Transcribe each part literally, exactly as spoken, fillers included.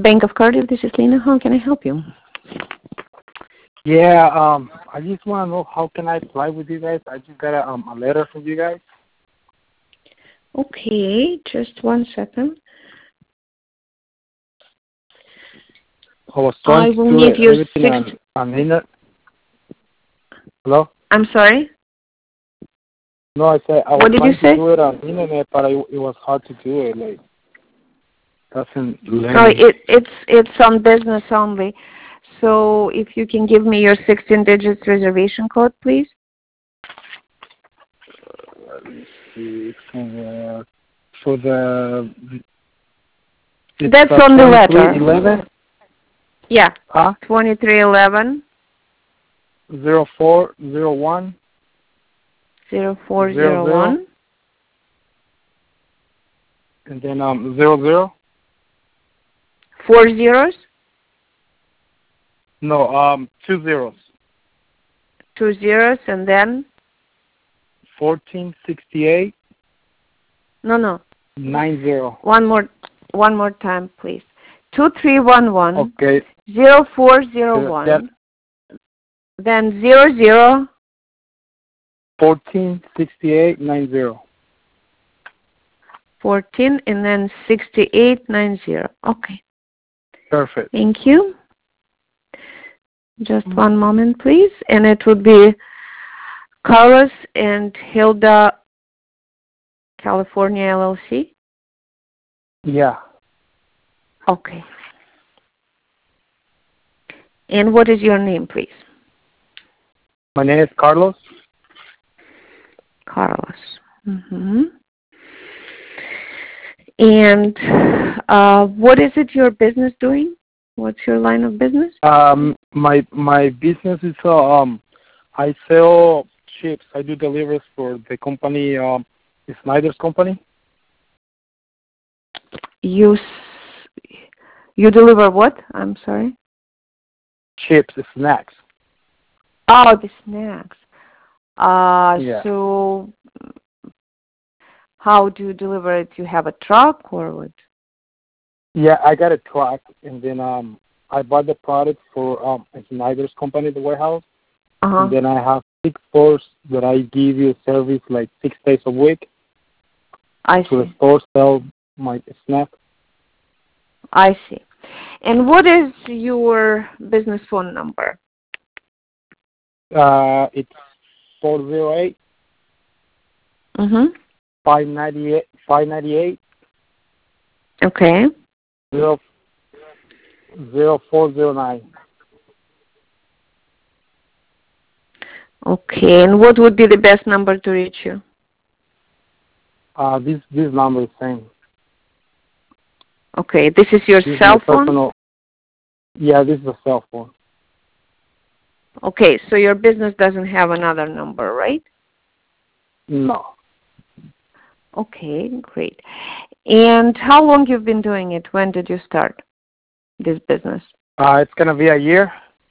Bank of Cardiff. This is Lena. How can I help you? Yeah, um, I just want to know how can I apply with you guys. I just got a, um, a letter from you guys. Okay, just one second. I was I trying to will do need it, your everything six. on, on internet. Hello? I'm sorry? No, I said I was What did you trying to say? do it on internet, but I, it was hard to do it. Like, doesn't let Oh, me. it, it's it's on business only. So if you can give me your sixteen digits reservation code, please. Let me see. For, uh, for the. It's That's uh, on the letter. twenty-three eleven. Yeah. Huh? twenty-three eleven. Zero four zero one. Zero four Zero zero zero. one. And then um zero zero. Four zeros. No, um two zeros. Two zeros, and then Fourteen sixty eight no no. nine zero. One more one more time, please. Two three one one. Okay. Zero four zero one. That Then zero zero. fourteen sixty eight nine zero. Fourteen and then sixty eight nine zero. Okay. Perfect. Thank you. Just one moment, please. And it would be Carlos and Hilda, California L L C? Yeah. Okay. And what is your name, please? My name is Carlos. Carlos. Mm-hmm. And uh, what is it your business doing? What's your line of business? Um, my my business is uh, um, I sell chips. I do deliveries for the company, um, Snyder's company. You s- you deliver what? I'm sorry. Chips, snacks. Oh, the snacks. Uh, Yeah. so how do you deliver it? You have a truck or what? Yeah, I got a truck, and then um, I bought the product for um, Snyder's company, the warehouse. Uh-huh. And then I have six stores that I give you service like six days a week. I To the see. store sell my snack. I see. And what is your business phone number? Uh, it's four zero eight Mm-hmm. five ninety eight five ninety eight Okay. zero zero four zero nine. Okay. And what would be the best number to reach you? Uh, this this number is same. Okay. This is your This is cell my phone? personal. Yeah, this is a cell phone. Okay. So your business doesn't have another number, right? No. Okay. Great. And how long you've been doing it? When did you start this business? Uh, it's gonna be a year.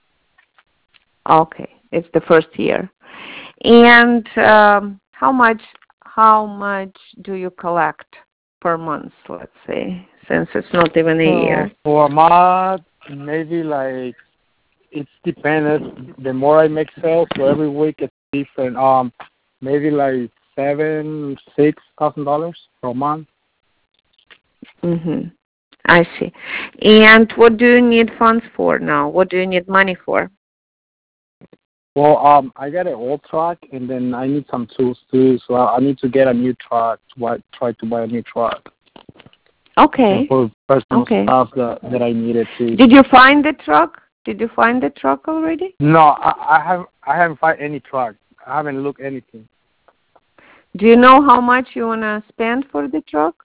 Okay. It's the first year. And um, how much how much do you collect per month, let's say, since it's not even a Uh, year? for a month, maybe like it's dependent. The more I make sales, so every week it's different. Um, maybe like seven, six thousand dollars per month. Mhm. I see. And what do you need funds for now? What do you need money for? Well, um, I got an old truck, and then I need some tools too. So I I need to get a new truck. To buy, try to buy a new truck. Okay. And for personal Okay. stuff that that I needed to. Did you find the truck? Did you find the truck already? No, I, I have I haven't found any truck. I haven't looked anything. Do you know how much you want to spend for the truck?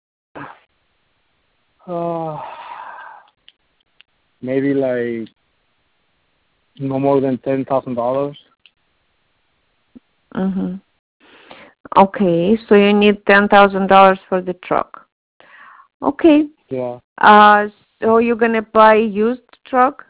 Uh, maybe like no more than ten thousand dollars. Mhm. Okay, so you need ten thousand dollars for the truck. Okay. Yeah. Uh, so you're gonna buy a used truck?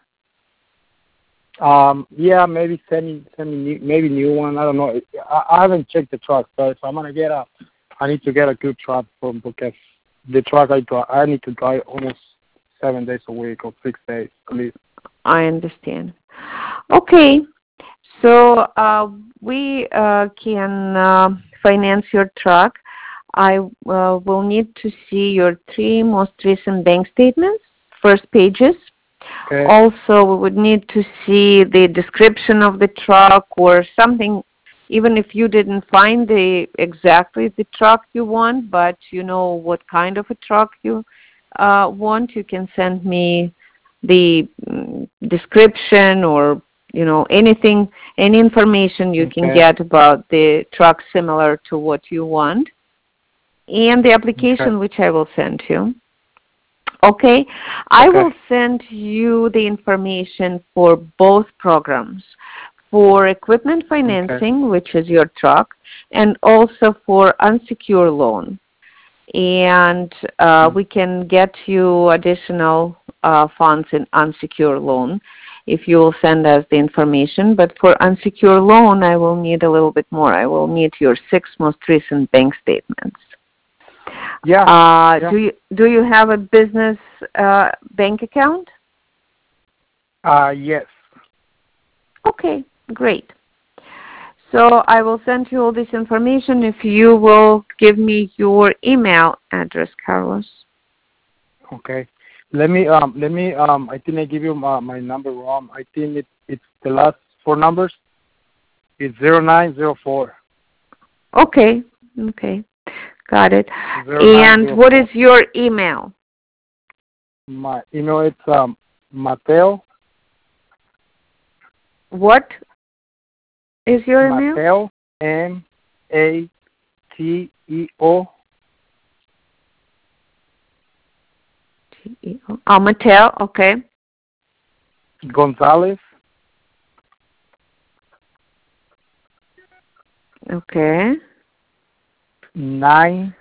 Um. Yeah. Maybe send me send me new, maybe new one. I don't know. I, I haven't checked the truck, so if I'm gonna get a, I need to get a good truck from because the truck I drive, I need to drive almost seven days a week or six days at least. I understand. Okay, so uh, we uh, can uh, finance your truck. I uh, will need to see your three most recent bank statements, first pages. Okay. Also, we would need to see the description of the truck or something, even if you didn't find the exactly the truck you want, but you know what kind of a truck you uh, want, you can send me the mm, description or, you know, anything, any information you Okay. can get about the truck similar to what you want, and the application Okay. which I will send you. Okay, I Okay. will send you the information for both programs, for equipment financing, Okay. which is your truck, and also for unsecured loan. And uh, Mm. we can get you additional uh, funds in unsecured loan if you will send us the information. But for unsecured loan, I will need a little bit more. I will need your six most recent bank statements. Yeah. Uh, Yeah. do you do you have a business uh, bank account? Uh, yes. Okay, great. So I will send you all this information if you will give me your email address, Carlos. Okay. Let me um let me um I think I give you my, my number wrong. I think it it's the last four numbers. It's zero nine zero four. Okay, okay, got it. Zero nine And zero what four. is your email? My email it's um Mateo What is your email? Mateo M A T E O Oh, Mateo, okay. Gonzalez Okay. nine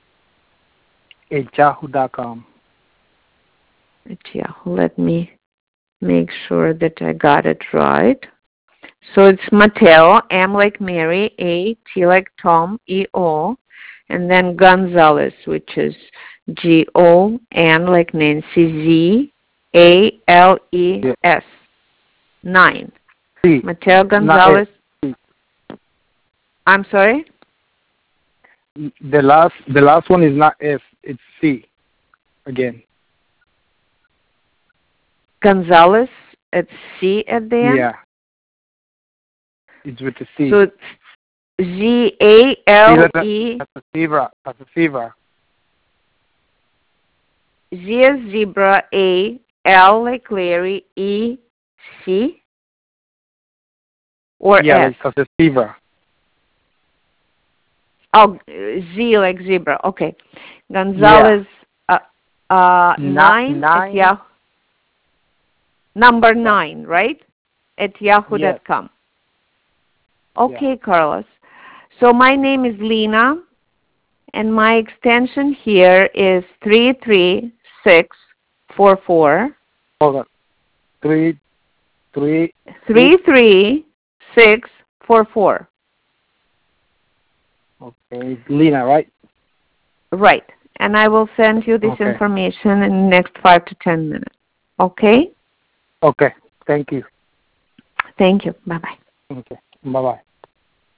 at yahoo dot com. At Yahoo. Let me make sure that I got it right. So it's Mateo, M like Mary, A, T like Tom, E, O, and then Gonzalez, which is G, O, N like Nancy, Z, A, L, E, S, nine. C. Mateo Not Gonzalez. S. I'm sorry? The last the last one is not F. It's C. Again. Gonzalez, it's C at the end? Yeah. It's with the C. So it's Z, A, L, E. That's a zebra. That's a zebra. Z as zebra, A, L like Larry, E, C, or Yeah, S? like that's a zebra. Oh, Z like zebra. Okay. Gonzalez, yeah. uh, uh, nine, nine. at Yahoo. Number nine, right? At yahoo dot com. Yes. Okay, Yeah. Carlos. So my name is Lena, and my extension here is three three six four four. Hold on. Three, three. Three three six four four. Okay, Lena, right? Right. And I will send you this Okay. information in the next five to ten minutes. Okay? Okay. Thank you. Thank you. Bye-bye. Okay. Bye bye.